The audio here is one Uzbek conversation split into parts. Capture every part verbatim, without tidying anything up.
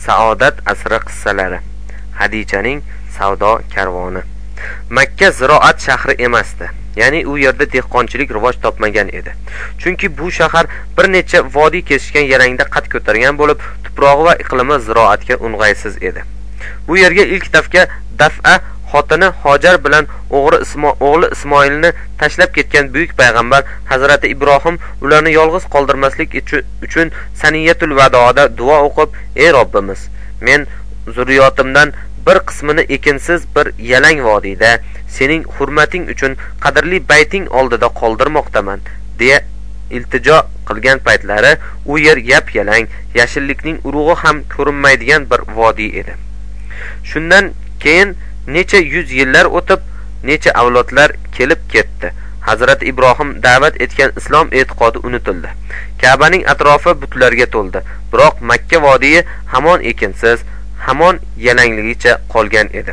Saodat asri qissalari. Hadichaning savdo karvoni. Makka ziroat shahri emasdi. Ya'ni u yerda dehqonchilik rivoj topmagan edi. Chunki bu shahar bir necha vodiy kesishgan yarangda qad ko'targan bo'lib, tuprog'i va iqlimi ziroatga o'ng'aysiz edi. Bu yerga ilk dafqa daf'a xotini Hojar bilan o'g'ri Ismo o'g'li Ismoilni tashlab ketgan buyuk payg'ambar Hazrati Ibrohim ularni yolg'iz qoldirmaslik uchun Saniyatul Vadoda duo o'qib, "Ey Robbimiz, men zurriyotimdan bir qismini ekinsiz bir yalang vodiyda sening hurmating uchun qadrli bayting oldida qoldirmoqdaman" deya iltijo qilgan paytlari u yer yap-yalang, yashillikning urug'i ham ko'rinmaydigan bir vodiy edi. Shundan keyin necha yuz yillar o'tib, necha avlodlar kelib ketdi. Hazrat Ibrohim da'vat etgan islom e'tiqodi unutildi. Ka'baning atrofi butlarga to'ldi. Biroq Makka vodiyi hamon ekinsiz, hamon yalangligicha qolgan edi.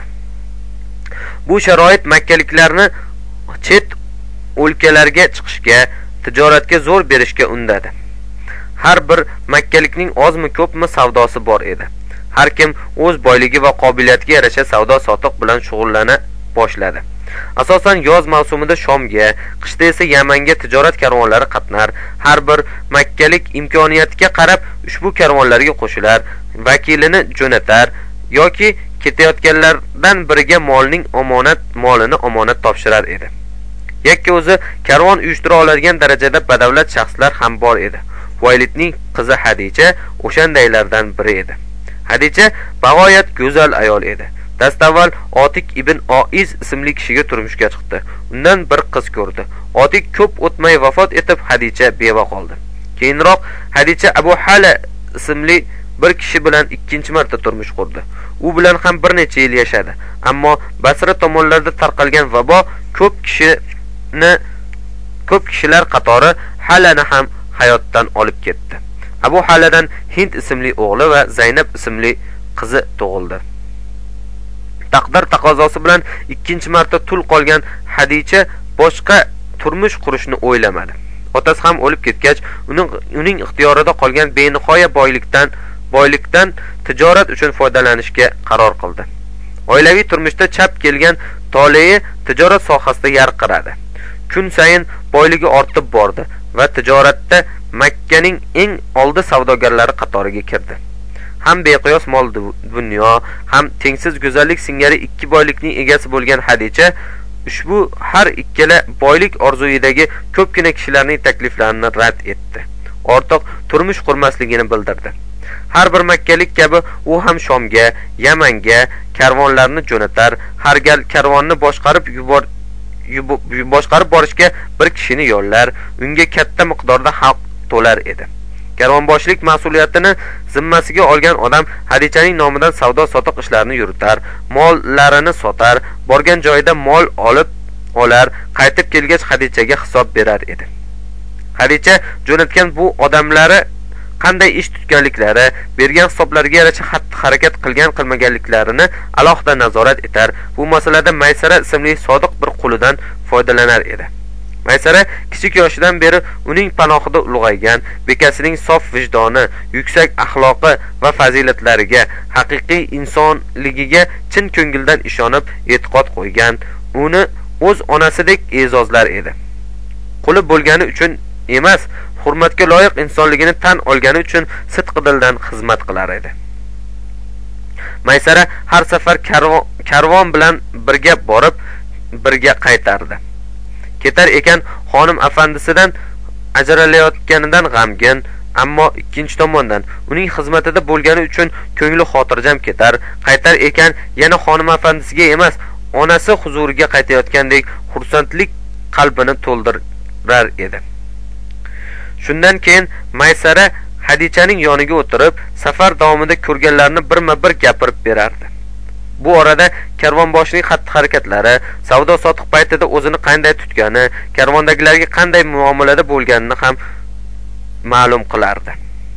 Bu sharoit makkaliklarni chet o'lkalarga chiqishga, tijoratga zo'r berishga undadi. Har bir makkalikning ozmi ko'pmi savdosi bor edi. Har kim o'z boyligi va qobiliyatiga yarasha savdo sotiq bilan shug'ullana boshladi. Asosan yoz mavsumida Shomga, qishda esa Yamanga tijorat karvonlari qatnar. Har bir makkalik imkoniyatiga qarab ushbu karvonlarga qo'shilar, vakilini jo'natar yoki ketayotganlardan biriga molning omonat molini omonat topshirar edi. Yakka o'zi karvon uyushtira oladigan darajada badavlat shaxslar ham bor edi. Huvaylidning qizi Hadicha o'shandaylardan biri edi. Hadicha bag'oyat go'zal ayol edi. Dastavval Otik ibn Oiz ismli kishiga turmushga chiqdi. Undan bir qiz ko'rdi. Otik ko'p o'tmay vafot etib, Hadicha beva qoldi. Keyinroq Hadicha Abu Hala ismli bir kishi bilan ikkinchi marta turmush qurdi. U bilan ham bir necha yil yashadi. Ammo Basra tomonlarda tarqalgan vabo ko'p kishini ko'p kishilar qatori Halani ham hayotdan olib ketdi. Abu Haladan Hind ismli o'g'li va Zaynab ismli qizi tug'ildi. Taqdir taqozosi bilan ikkinchi marta tul qolgan Hadicha boshqa turmush qurishni o'ylamadi. Otasi ham o'lib ketgach, uning uning ixtiyorida qolgan benihoya boylikdan boylikdan tijorat uchun foydalanishga qaror qildi. Oilaviy turmushda chap kelgan toleyi tijorat sohasida yarqiradi. Kun sayin boyligi ortib bordi va tijoratda Makkaning eng oldi savdogarlari qatoriga kirdi. Ham beqiyos mol dunyo, ham tengsiz go'zallik singari ikki boylikning egasi bo'lgan Hadicha ushbu har ikkala boylik orzuyidagi ko'pgina kishilarning takliflarini rad etdi. Ortiq turmush qurmasligini bildirdi. Har bir makkalik kabi u ham Shomga, Yamanga karvonlarni jo'natar, har gal karvonni boshqarib yubor boshqarib borishga bir kishini yo'llar, unga katta miqdorda haq to'lar edi. Karvonboshlik mas'uliyatini zimmasiga olgan odam Hadichaning nomidan savdo sotiq ishlarini yuritar, mollarini sotar, borgan joyida mol olib olar, qaytib kelgach Hadichaga hisob berar edi. Hadicha jo'natgan bu odamlari qanday ish tutganliklari, bergan hisoblariga yarasha xatti-harakat qilgan qilmaganliklarini alohida nazorat etar. Bu masalada Maysara ismli sodiq bir qulidan foydalanar edi. Maysara kichik yoshidan beri uning panohida ulg'aygan, bekasining sof vijdoni, yuksak axloqi va fazilatlariga, haqiqiy insonligiga chin ko'ngildan ishonib, e'tiqod qo'ygan, uni o'z onasidek e'zozlar edi. Quli bo'lgani uchun emas, hurmatga loyiq insonligini tan olgani uchun sidqidildan xizmat qilar edi. Maysara har safar karvon, karvon bilan birga borib, birga qaytardi. Ketar ekan xonim afandisidan ajralayotganidan g'amgin, ammo ikkinchi tomondan uning xizmatida bo'lgani uchun ko'ngli xotirjam ketar. Qaytar ekan yana xonim afandisiga emas, onasi huzuriga qaytayotgandek xursandlik qalbini to'ldirar edi. Shundan keyin Maysara Hadichaning yoniga o'tirib, safar davomida ko'rganlarini birma-bir gapirib berardi. Bu orada karvonboshining xatti-harakatlari, savdo sotiq paytida o'zini qanday tutgani, karvondagilarga qanday muomalada bo'lganini ham ma'lum qilardi.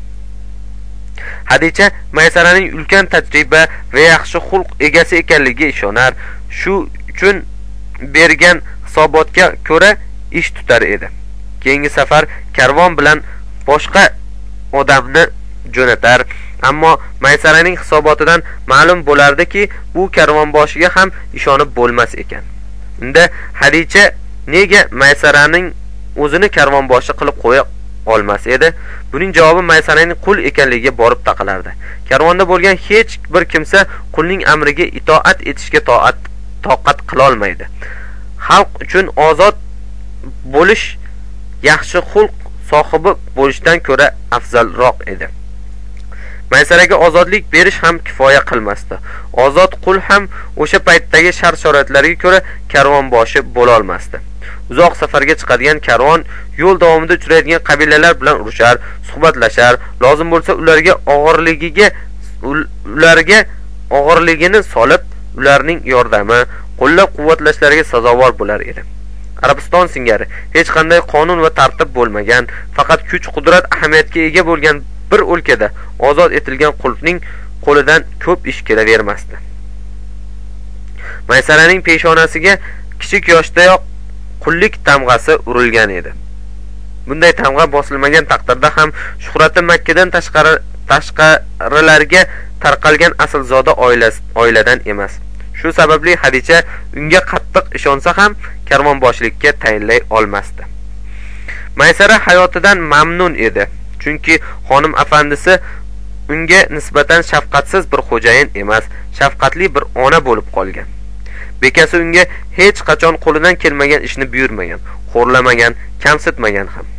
Hadicha Maysaraning ulkan tajriba va yaxshi xulq egasi ekanligiga ishonar, shu uchun bergan hisobotga ko'ra ish tutar edi. Keyingi safar karvon bilan boshqa odamni jo'natar, Ammo Maysaraning hisobotidan ma'lum bo'lardiki, bu karvonboshiga ham ishonib bo'lmas ekan. Unda Hadicha nega Maysaraning o'zini karvonboshi qilib qo'ya olmas edi? Buning javobi Maysaraning qul ekanligiga borib taqalardi. Karvonda bo'lgan hech bir kimsa qulning amriga itoat etishga toat toqat qila olmaydi. Xalq uchun ozod bo'lish yaxshi xulq sohibi bo'lishdan ko'ra afzalroq edi. Maysaraga ozodlik berish ham kifoya qilmasdi. Ozod qul ham o'sha paytdagi shart-sharoitlarga ko'ra karvonboshi bo'la olmasdi. Uzoq safarga chiqadigan karvon yo'l davomida uchraydigan qabilalar bilan urushar, suhbatlashar, lozim bo'lsa ularga og'irligiga ularga og'irligini solib, ularning yordami, qo'llab-quvvatlashlariga sazovor bo'lar edi. Arabiston singari hech qanday qonun va tartib bo'lmagan, faqat kuch-qudrat ahamiyatga ega bo'lgan bir o'lkada ozod etilgan qulning qo'lidan ko'p ish kelavermasdi. Maysaraning peshonasiga kichik yoshdayoq qullik tamg'asi urilgan edi. Bunday tamg'a bosilmagan taqdirda ham shuhrati Makkadan tashqari tashqarilarga tarqalgan aslzoda oiladan emas. Shu sababli Hadicha unga qattiq ishonsa ham karvonboshlikka tayinlay olmasdi. Maysara hayotidan mamnun edi, chunki xonim afandisi unga nisbatan shafqatsiz bir xo'jayin emas, shafqatli bir ona bo'lib qolgan. Bekasi unga hech qachon qo'lidan kelmagan ishni buyurmagan, xo'rlamagan, kamsitmagan ham.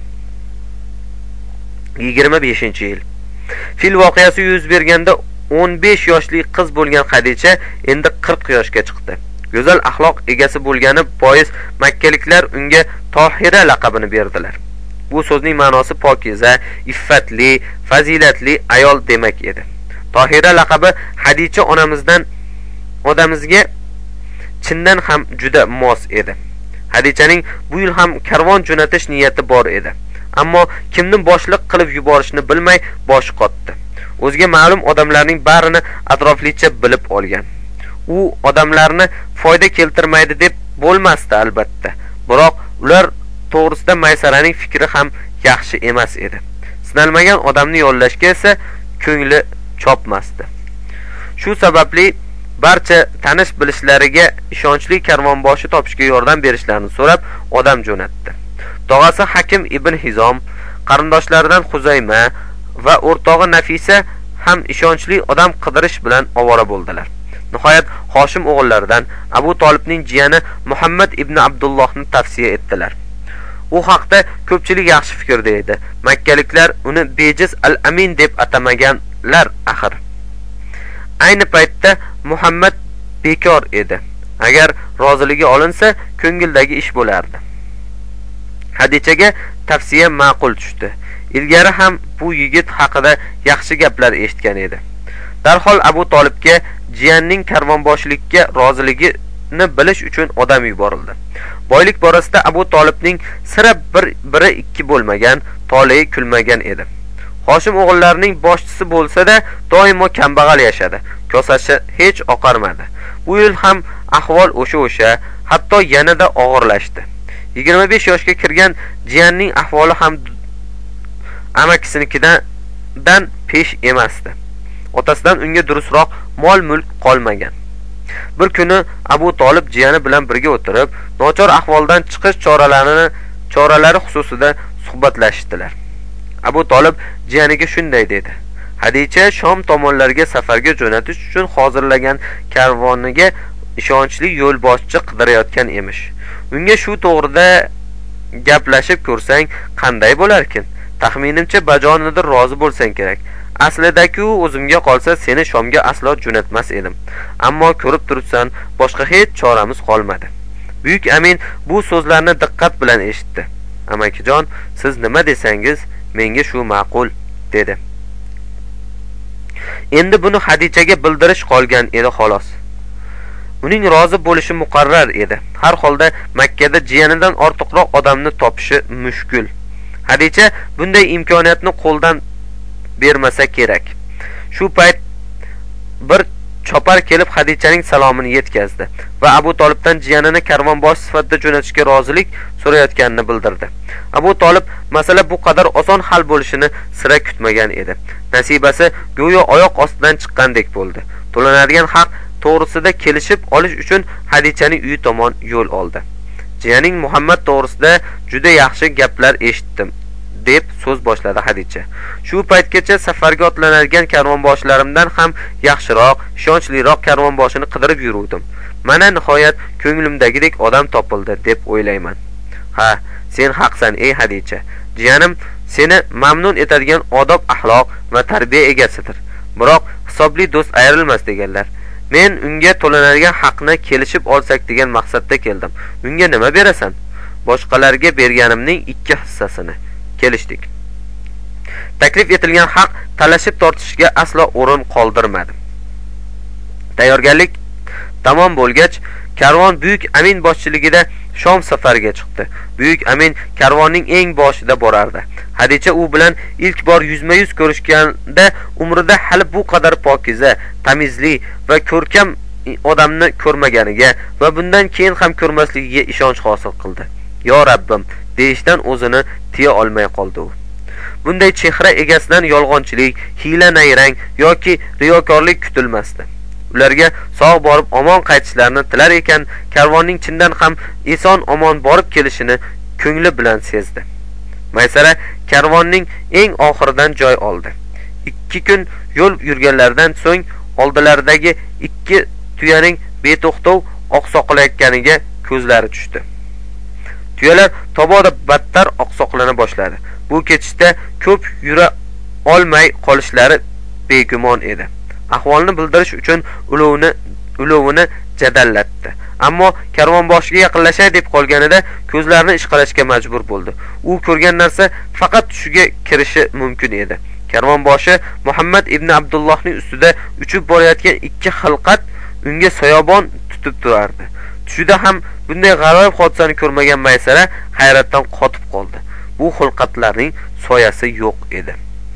yigirma beshinchi yil. Fil voqeasi yuz berganda o'n besh yoshli qiz bo'lgan Hadicha endi qirq yoshga chiqdi. Go'zal axloq egasi bo'lgani bois makkaliklar unga Tohira laqabini berdilar. Bu so'zning ma'nosi pokiza, iffatli, fazilatli ayol demak edi. Tohira laqabi Hadicha onamizdan odamizga chindan ham juda mos edi. Hadichaning bu yil ham karvon jo'natish niyati bor edi. Ammo kimni boshliq qilib yuborishni bilmay bosh qotdi. O'ziga ma'lum odamlarning barini atroflicha bilib olgan. U odamlarni foyda keltirmaydi deb bo'lmasdi albatta. Biroq ular to'g'risida Maysaraning fikri ham yaxshi emas edi. Sinalmagan odamni yollashga esa ko'ngli chopmasdi. Shu sababli barcha tanish bilishlariga ishonchli karvonboshi topishga yordam berishlarini so'rab odam jo'natdi. Tog'asi Hakim ibn Hizom, qarindoshlaridan Xuzayma va o'rtog'i Nafisa ham ishonchli odam qidirish bilan ovora bo'ldilar. Nihoyat Hoshim o'g'illaridan Abu Tolibning jiyani Muhammad ibn Abdullohni tavsiya etdilar. U haqda ko'pchilik yaxshi fikrda edi. Makkaliklar uni bejiz al-Amin deb atamaganlar axir. Ayni paytda Muhammad bekor edi. Agar roziligi olinsa, ko'ngildagi ish bo'lardi. Hadichaga tavsiya ma'qul tushdi. Ilgari ham bu yigit haqida yaxshi gaplar eshitgan edi. Darhol Abu Tolibga jiyanning karvonboshlikka roziligini bilish uchun odam yuborildi. Boylik borasida Abu Tolibning sira bir biri ikki bo'lmagan, toliyi kulmagan edi. Hoshim o'g'illarining boshchisi bo'lsa-da, doimo kambag'al yashadi. Kosasi hech oqarmadi. Bu yil ham ahvol o'sha-o'sha, hatto yanada og'irlashdi. yigirma besh yoshga kirgan jiyanning ahvoli ham amakisinikidan pesh emasdi. Otasidan unga durustroq mol-mulk qolmagan. Bir kuni Abu Tolib jiyani bilan birga o'tirib, nochor ahvoldan chiqish choralarini choralari xususida suhbatlashdilar. Abu Tolib jiyaniga shunday dedi: Hadicha Shom tomonlarga safarga jo'natish uchun hozirlagan karvoniga ishonchli yo'lboshchi qidirayotgan emish. Unga shu to'g'rida gaplashib ko'rsang qanday bo'larkin? Taxminimcha bajonidir rozi bo'lsang kerak. Aslida-ku o'zimga qolsa seni Shomga aslo jo'natmas edim. Ammo ko'rib turibsan, boshqa hech choramiz qolmadi. Buyuk amin bu so'zlarni diqqat bilan eshitdi. Amakijon, siz nima desangiz, menga shu ma'qul, dedi. Endi buni Hadichaga bildirish qolgan edi xolos. Uning rozi bo'lishi muqarrar edi. Har holda Makkada jiyanidan ortiqroq odamni topishi mushkul. Hadicha bunday imkoniyatni qo'ldan bermasa kerak. Shu payt bir chopar kelib Hadichaning salomini yetkazdi va Abu Tolibdan jiyanini karvonbosh sifatida jo'natishga rozilik so'rayotganini bildirdi. Abu Tolib masala bu qadar oson hal bo'lishini sira kutmagan edi. nasibasi go'yo oyoq ostidan chiqqandek bo'ldi. To'lanadigan haq to'g'risida kelishib olish uchun Hadichaning uyi tomon yo'l oldi. Jiyaning Muhammad to'g'risida juda yaxshi gaplar eshitdim deb so'z boshladi Hadicha. Shu paytgacha safarga otlanadigan karvonboshlarimdan ham yaxshiroq, ishonchliroq karvonboshini qidirib yuruvdim. Mana nihoyat ko'nglimdagidek odam topildi deb o'ylayman. Ha, sen haqsan ey Hadicha. Jiyanim seni mamnun etadigan odob, axloq va tarbiya egasidir. Biroq hisobli do'st ayrilmas deganlar. Men unga to'lanadigan haqni kelishib olsak degan maqsadda keldim. Unga nima berasan? Boshqalarga berganimning ikki hissasini. Kelishdik. Taklif etilgan haq talashib tortishga aslo o'rin qoldirmadi. Tayyorgarlik tamom bo'lgach, karvon Buyuk Amin boshchiligida Shom safariga chiqdi. Buyuk Amin karvonning eng boshida borardi. Hadicha u bilan ilk bor yuzma-yuz ko'rishganda umrida hali bu qadar pokiza, tamizli va ko'rkam odamni ko'rmaganiga va bundan keyin ham ko'rmasligiga ishonch hosil qildi. Yo Rabbim, deyishdan o'zini tiya olmay qoldi u. Bunday chehra egasidan yolg'onchilik, hiyla-nayrang yoki riyokorlik kutilmasdi. Ularga sog' borib omon qaytishlarini tilar ekan, karvonning chindan ham eson omon borib kelishini ko'ngli bilan sezdi. Maysara karvonning eng oxiridan joy oldi. ikki kun yo'l yurganlardan so'ng oldilaridagi ikki tuyaning beto'xtov oqsoqlayotganiga ko'zlari tushdi. Tuyalar toboda battar oqsoqlana boshladi. Bu ketishda ko'p yura olmay qolishlari begumon edi. Ahvolni bildirish uchun ulovni ulovini jadallatdi. Ammo karvonboshiga yaqinlashay deb qolganida ko'zlarini ishqalashga majbur bo'ldi. U ko'rgan narsa faqat tushiga kirishi mumkin edi. Karvonboshi Muhammad ibn Abdullohning ustida uchib borayotgan ikki xilqat unga soyobon tutib turardi. Tushida ham bunday g'aroyib hodisani ko'rmagan Maysara hayratdan qotib qoldi. Bu xilqatlarning soyasi yo'q edi.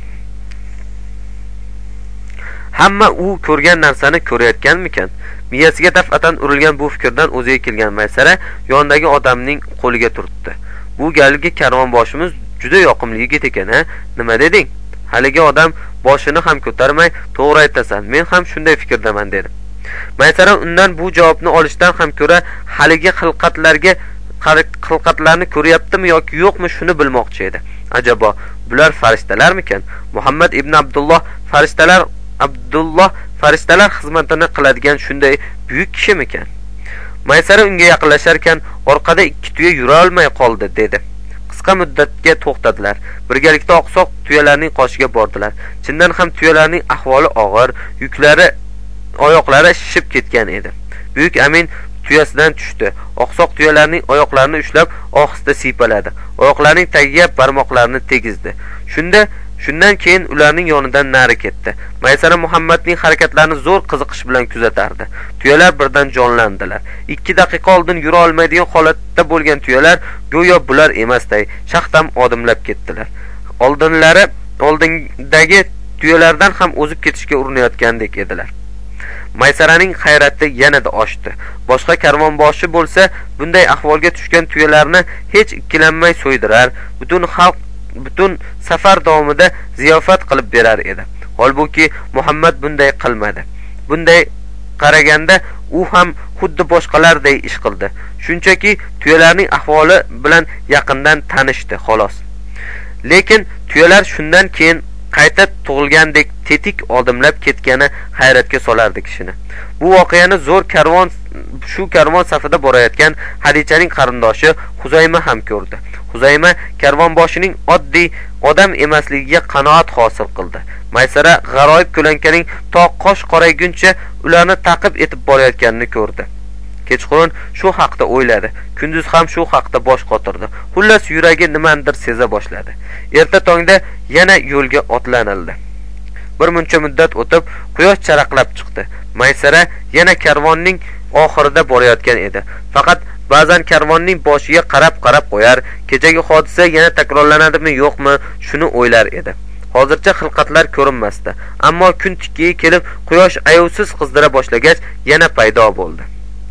Hamma u ko'rgan narsani ko'rayotganmikan? Miyasiga daf'atan urilgan bu fikrdan o'ziga kelgan Maysara yonidagi odamning qo'liga turtdi. Bu galgi karvonboshimiz juda yoqimli yigit ekan-a? Nima deding? Haligi odam boshini ham ko'tarmay, "To'g'ri aytasan, men ham shunday fikrdaman" dedi. Maysara undan bu javobni olishdan ham ko'ra haligi xilqatlarga xilqatlarni ko'ryaptimi yoki yo'qmi shuni bilmoqchi edi. Ajabo, bular farishtalarmikan? Muhammad ibn Abdulloh farishtalar Abdulloh farishtalar xizmatini qiladigan shunday buyuk kishimikan? Maysara unga yaqinlasharkan, orqada ikki tuya yura olmay qoldi dedi. Qisqa muddatga to'xtadilar. Birgalikda oqsoq tuyalarning qoshiga bordilar. Chindan ham tuyalarning ahvoli og'ir, yuklari, oyoqlari shishib ketgan edi. Buyuk Amin tuyasidan tushdi. Oqsoq tuyalarning oyoqlarini ushlab ohista siypaladi. Oyoqlarining tagiga barmoqlarini tegizdi. Shunda Shundan keyin ularning yonidan nari ketdi. Maysara Muhammadning harakatlarini zo'r qiziqish bilan kuzatardi. Tuyalar birdan jonlandilar. ikki daqiqa oldin yura olmaydigan holatda bo'lgan tuyalar go'yo bular emasday shaxtam odimlab ketdilar. Oldinlari oldindagi tuyalardan ham o'zib ketishga urinayotgandek edilar. Maysaraning hayrati yanada oshdi. Boshqa karvonboshi bo'lsa, bunday ahvolga tushgan tuyalarni hech ikkilanmay so'ydirar, butun xalq butun safar davomida ziyofat qilib berar edi. Holbuki Muhammad bunday qilmadi. Bunday qaraganda u ham xuddi boshqalarday ish qildi. Shunchaki tuyalarning ahvoli bilan yaqindan tanishdi, xolos. Lekin tuyalar shundan keyin qayta tug'ilgandek tetik odimlab ketgani hayratga solardi kishini. Bu voqeani zo'r karvon shu karvon safida borayotgan Hadichaning qarindoshi Huzayma ham ko'rdi. Huzayma karvonboshining oddiy odam emasligiga qanoat hosil qildi. Maysara g'aroyib ko'lankaning to qosh qorayguncha ularni taqib etib borayotganini ko'rdi. Kechqurun shu haqda o'yladi. Kunduz ham shu haqda bosh qotirdi. Xullas yuragi nimandir seza boshladi. Erta tongda yana yo'lga otlanildi. Bir muncha muddat o'tib, quyosh charaqlab chiqdi. Maysara yana karvonning oxirida borayotgan edi. Faqat ba'zan karvonning boshiga qarab-qarab qo'yar, kechagi hodisa yana takrorlanadimi yo'qmi, shuni o'ylar edi. Hozircha xilqatlar ko'rinmasdi, ammo kun tikkiga kelib quyosh ayovsiz qizdira boshlagach, yana paydo bo'ldi.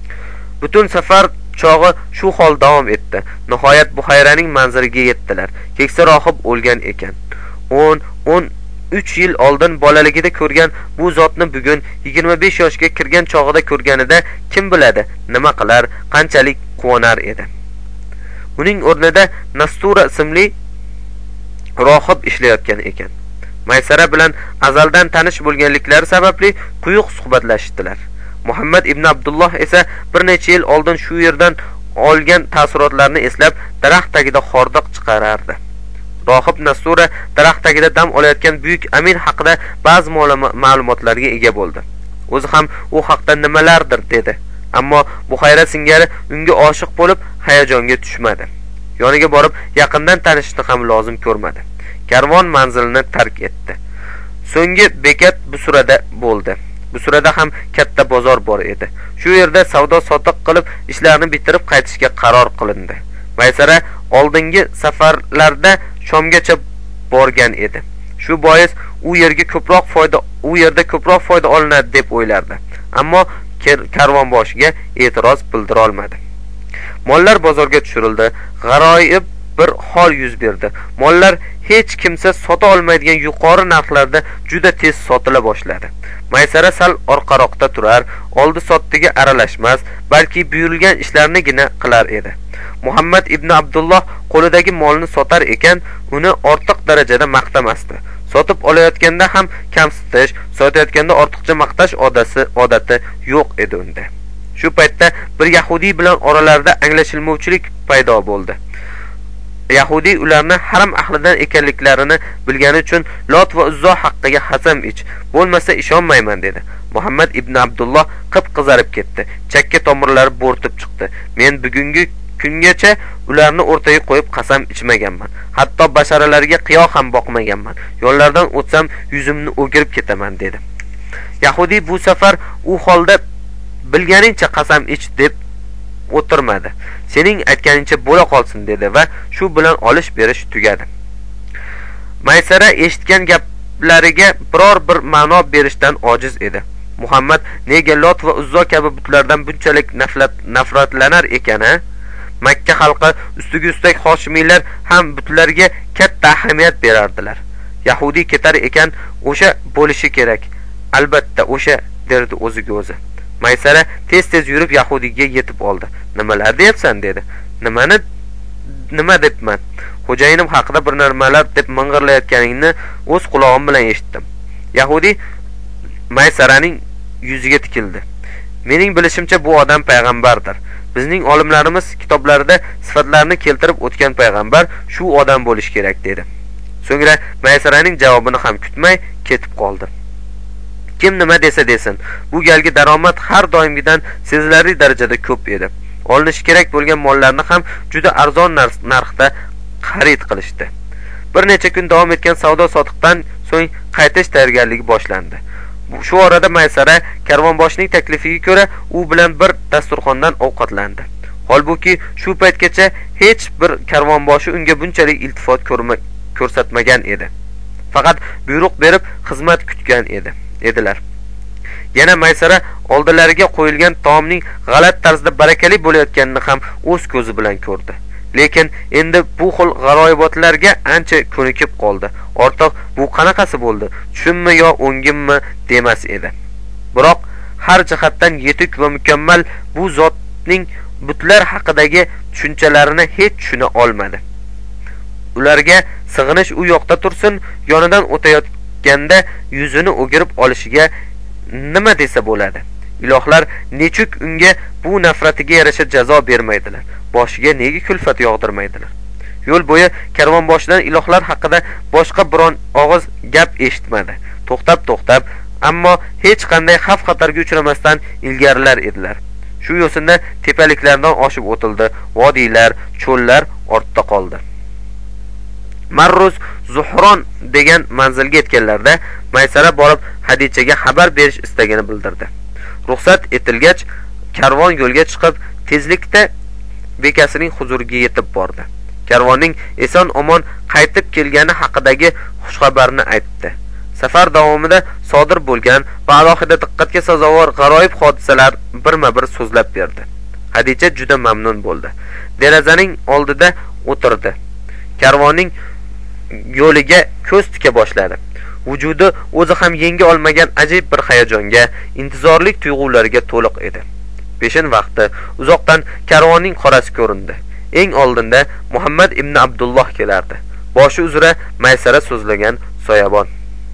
Butun safar chog'i shu hol davom etdi. Nihoyat Buxayraning manziliga yetdilar. Keksa rohib o'lgan ekan. o'n uch yil oldin bolaligida ko'rgan bu zotni bugun yigirma besh yoshga kirgan chog'ida ko'rganida kim biladi nima qilar, qanchalik quvonar edi. Uning o'rnida Nastura ismli rohib ishlayotgan ekan. Maysara bilan azaldan tanish bo'lganliklari sababli quyuq suhbatlashdilar. Muhammad ibn Abdulloh esa bir necha yil oldin shu yerdan olgan taassurotlarni eslab daraxt tagida xordiq chiqarardi. Rohib Nasura daraxt tagida dam olayotgan buyuk amin haqida ba'zi ma'lumotlarga ega bo'ldi. O'zi ham u haqda nimalardir dedi, ammo Buxayra singari unga oshiq bo'lib hayajonga tushmadi. Yoniga borib yaqindan tanishishni ham lozim ko'rmadi. Karvon manzilini tark etdi. So'nggi bekat Busurada bo'ldi. Busurada ham katta bozor bor edi. Shu yerda savdo sotiq qilib ishlarni bitirib qaytishga qaror qilindi. Maysara oldingi safarlarda Shomgacha borgan edi. Shu bois u yerga ko'proq foyda u yerda ko'proq foyda olinadi deb o'ylardi. Ammo karvonboshiga e'tiroz bildira olmadi. Mollar bozorga tushirildi. G'aroyib bir hol yuz berdi. Mollar hech kimsa sota olmaydigan yuqori narxlarda juda tez sotila boshladi. Maysara sal orqaroqda turar, oldi sotdiga aralashmas, balki buyurilgan ishlarnigina qilar edi. Muhammad ibn Abdulloh qo'lidagi molni sotar ekan, uni ortiq darajada maqtamasdi. Sotib olayotganda ham kamsitish, sotayotganda ortiqcha maqtash odati odati yo'q edi unda. Shu paytda bir yahudiy bilan oralarida anglashilmovchilik paydo bo'ldi. Yahudiy ularni haram ahlidan ekanliklarini bilgani uchun Lot va Uzzo haqqiga qasam ich, bo'lmasa ishonmayman dedi. Muhammad ibn Abdulloh qip-qizarib ketdi. Chakka tomirlari bo'rtib chiqdi. Men bugungi kungacha ularni o'rtaga qo'yib qasam ichmaganman. Hatto basharalariga qiyo ham boqmaganman. Yo'llardan o'tsam yuzimni o'girib ketaman dedi. Yahudiy bu safar u holda bilganingcha qasam ich deb o'tirmadi. Sening aytganingcha bo'la qolsin dedi va shu bilan olish berish tugadi. Maysara eshitgan gaplariga biror bir ma'no berishdan ojiz edi. Muhammad nega Lot va Uzzo kabi butlardan bunchalik nafratlanar ekani? Makka xalqi ustiga ustak Hoshimiylar ham butlarga katta ahamiyat berardilar. Yahudiy ketar ekan, o'sha bo'lishi kerak. Albatta o'sha derdi o'ziga o'zi. Maysara tez-tez yurib Yahudiyga yetib oldi. Nimalar deyapsan dedi. Nimani nima debman? Xo'jayinim haqida bir nimalar deb ming'irlayotganingni o'z quloqim bilan eshitdim. Yahudiy Maysaraning yuziga tikildi. Mening bilishimcha bu odam payg'ambardir. Bizning olimlarimiz kitoblarida sifatlarini keltirib o'tgan payg'ambar shu odam bo'lish kerak dedi. So'ngra Maysaraning javobini ham kutmay ketib qoldi. Kim nima desa desin, bu galgi daromad har doimgidan sezilarli darajada ko'p edi. Olinish kerak bo'lgan mollarni ham juda arzon narxda xarid qilishdi. Bir necha kun davom etgan savdo sotiqdan so'ng qaytish tayyorgarligi boshlandi. Shu orada Maysara karvonboshining taklifiga ko'ra u bilan bir dasturxondan ovqatlandi. Holbuki shu paytgacha hech bir karvonboshi unga bunchalik iltifot ko'rsatmagan edi. Faqat buyruq berib xizmat kutgan edi. edilar. Yana Maysara oldilariga qo'yilgan taomning g'alat tarzda barakali bo'layotganini ham o'z ko'zi bilan ko'rdi. Lekin endi bu xil g'aroyibotlarga ancha ko'nikib qoldi. Ortiq bu qanaqasi bo'ldi? Tushunmi yo o'ngimmi demas edi. Biroq har jihatdan yetuk va mukammal bu zotning butlar haqidagi tushunchalarini hech tushuna olmadi. Ularga sig'inish u yoqda tursin, yonidan o'tayotganda yuzini o'girib olishiga nima desa bo'ladi? Ilohlar nechuk unga bu nafratiga yarasha jazo bermaydilar. Boshiga nega kulfat yog'dirmaydilar? Yo'l bo'yi karvonboshidan ilohlar haqida boshqa biron og'iz gap eshitmadi. To'xtab-to'xtab, ammo hech qanday xavf-xatarga uchramasdan ilgarilar edilar. Shu yo'sinda tepaliklardan oshib o'tildi, vodiylar, cho'llar ortda qoldi. Marruz Zuhron degan manzilga yetganlarda Maysara borib Hadichaga xabar berish istagini bildirdi. Ruxsat etilgach, karvon yo'lga chiqib, tezlikda bekasining huzuriga yetib bordi. Karvonning eson-omon qaytib kelgani haqidagi xushxabarni aytdi. Safar davomida sodir bo'lgan va alohida diqqatga sazovor g'aroyib hodisalar birma-bir so'zlab berdi. Hadicha juda mamnun bo'ldi. Derazaning oldida o'tirdi. Karvonning yo'liga ko'z tika boshladi. Vujudi o'zi ham yenga olmagan ajib bir hayajonga, intizorlik tuyg'ulariga to'liq edi. Peshin vaqti uzoqdan karvonning qorasi ko'rindi. Eng oldinda Muhammad ibn Abdulloh kelardi. Boshi uzra maysara so'zlagan soyabon.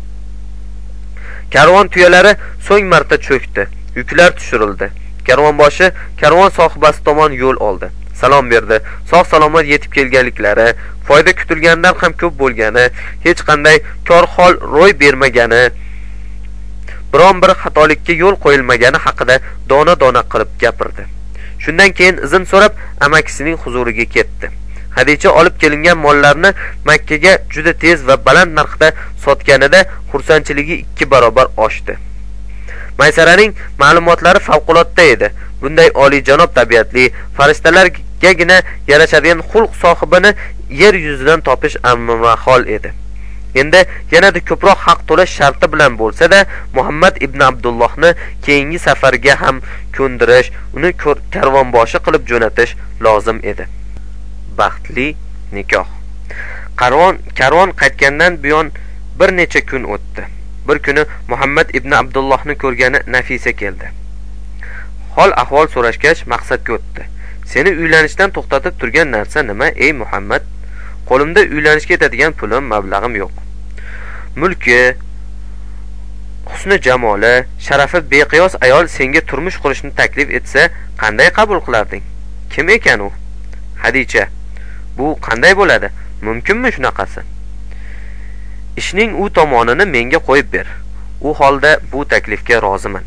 Karvon tuyalari so'ng marta cho'kdi. Yuklar tushirildi. Karvonboshi karvon sohibasi tomon yo'l oldi. Salom berdi. Sog' salomat yetib kelganliklari, foyda kutilgandan ham ko'p bo'lgani, hech qanday kor hol ro'y bermagani, biron bir xatolikka yo'l qo'yilmagani haqida dona-dona qilib gapirdi. Shundan keyin izn so'rab amakisining huzuriga ketdi. Hadicha olib kelingan mollarni Makka ga juda tez va baland narxda sotganida xursandchiligi ikki barobar oshdi. Maysaraning ma'lumotlari favqulodda edi. Bunday oliyjanob tabiatli farishtalargagina yarashadigan xulq sohibini yer yuzidan topish amrimahol edi. Endi yanada ko'proq haq to'lash sharti bilan bo'lsa-da, Muhammad ibn Abdullohni keyingi safarga ham ko'ndirish, uni karvonboshi qilib jo'natish lozim edi. Baxtli nikoh. Karvon karvon qaytgandan buyon bir necha kun o'tdi. Bir kuni Muhammad ibn Abdullohni ko'rgani Nafisa keldi. Hol ahvol so'rashgach maqsadga o'tdi. Seni uylanishdan to'xtatib turgan narsa nima, ey Muhammad? Qo'limda uylanishga ketadigan pulim, mablag'im yo'q. Mulki, husni jamoli, sharafi beqiyos ayol senga turmush qurishni taklif etsa, qanday qabul qilarding? Kim ekan u? Hadicha. Bu qanday bo'ladi? Mumkinmi shunaqasi? Ishning u tomonini menga qo'yib ber. U holda bu taklifga roziman.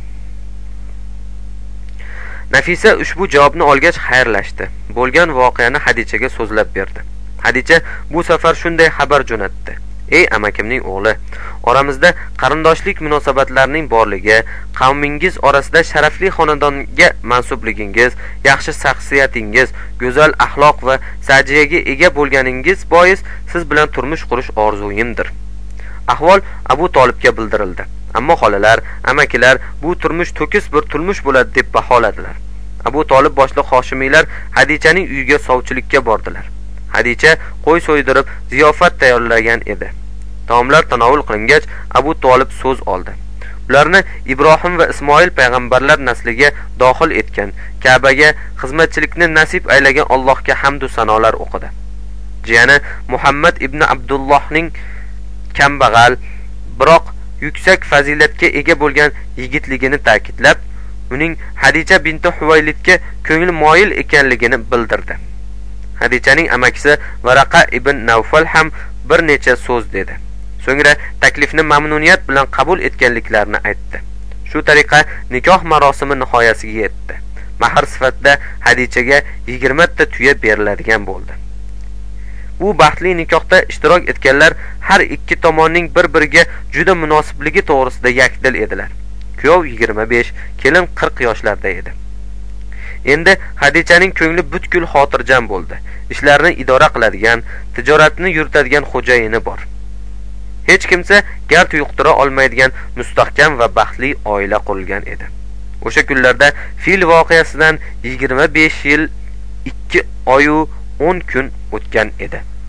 Nafisa ushbu javobni olgach xayrlashdi. Bo'lgan voqeani Hadichaga so'zlab berdi. Hadicha bu safar shunday xabar jo'natdi. Ey amakimning o'g'li, oramizda qarindoshlik munosabatlarining borligi, qavmingiz orasida sharafli xonadonga mansubligingiz, yaxshi shaxsiyatingiz, go'zal axloq va sajiyaga ega bo'lganingiz bois siz bilan turmush qurish orzuyimdir. Ahvol Abu Tolibga bildirildi. Ammo xolalar, amakilar bu turmush to'kis bir turmush bo'ladi deb baholadilar. Abu Tolib boshliq Hoshimiylar Hadichaning uyiga sovchilikka bordilar. Hadicha qo'y so'ydirib ziyofat tayyorlagan edi. Taomlar tanovul qilingach, Abu Tolib so'z oldi. Ularni Ibrohim va Ismoil payg'ambarlar nasliga dohil etgan, Ka'baga xizmatchilikni nasib aylagan Allohga hamd va sanolar o'qidi. Jiyani Muhammad ibn Abdullohning kambag'al, biroq yuksak fazilatga ega bo'lgan yigitligini ta'kidlab, uning Hadicha binti Huvaylidga ko'ngil moyil ekanligini bildirdi. Hadichaning amakisi Varaqa ibn Nawfal ham bir necha so'z dedi. So'ngra taklifni mamnuniyat bilan qabul etganliklarini aytdi. Shu tariqa nikoh marosimi nihoyasiga yetdi. Mahr sifatida Hadichaga yigirma ta tuya beriladigan bo'ldi. Bu baxtli nikohda ishtirok etganlar har ikki tomonning bir-biriga juda munosibligi to'g'risida yakdil edilar. Kuyov yigirma besh, kelin qirq yoshlarda edi. Endi Hadichaning ko'ngli butkul xotirjam bo'ldi. Ishlarni idora qiladigan, tijoratini yuritadigan xo'jayini bor. Hech kimsa gard yuqtira olmaydigan mustahkam va baxtli oila qurilgan edi. O'sha kunlarda fil voqeasidan yigirma besh yil ikki oy o'n kun o'tgan edi.